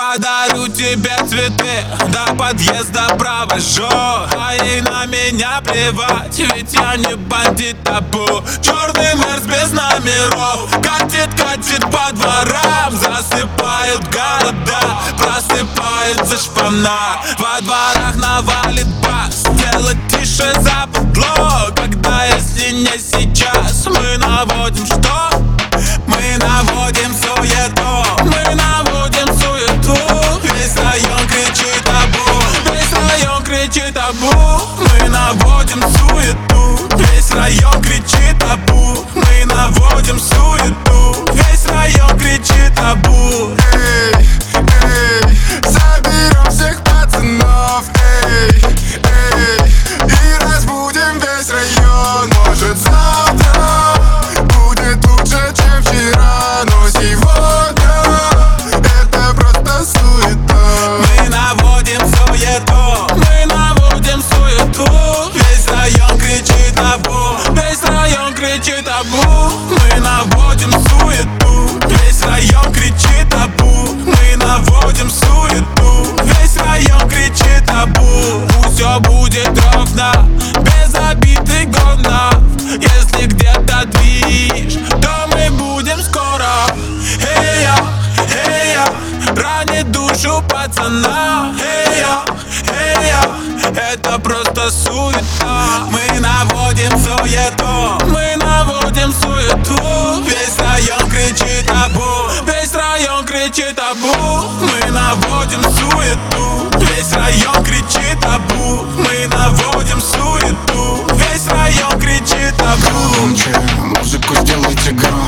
Подарю тебе цветы, до подъезда провожу. А ей на меня плевать, ведь я не бандит табу. Черный Мерс без номеров катит, катит по дворам. Засыпают города, просыпается шпана. Во дворах навалит бас, делать тише западло. Когда, если не сейчас, мы наводим что? Мы наводим суету, мы наводим суету. Весь район кричит табу, весь район кричит табу. Мы наводим суету, весь район кричит табу. Мы наводим суету, весь район кричит табу. Эй, эй, заберем всех пацанов, эй, эй, и разбудим весь район. Может, завтра будет лучше, чем вчера, но сегодня это просто суета. Мы наводим суету, мы наводим суету. Весь район кричит табу, весь район кричит табу. Мы наводим суету, весь район кричит табу. Мы наводим суету, весь район кричит табу. Пусть все будет ровно, без обид и гонов. Если где-то движ, то мы будем скоро. Эй-я, эй-я, ранит душу пацана. Эй-я, эй-я, это просто суета. Мы наводим суету, мы наводим суету. Весь район кричит табу, весь район кричит табу. Мы наводим суету, весь район кричит табу. Мы наводим суету, весь район кричит табу. Громче, музыку сделайте громче.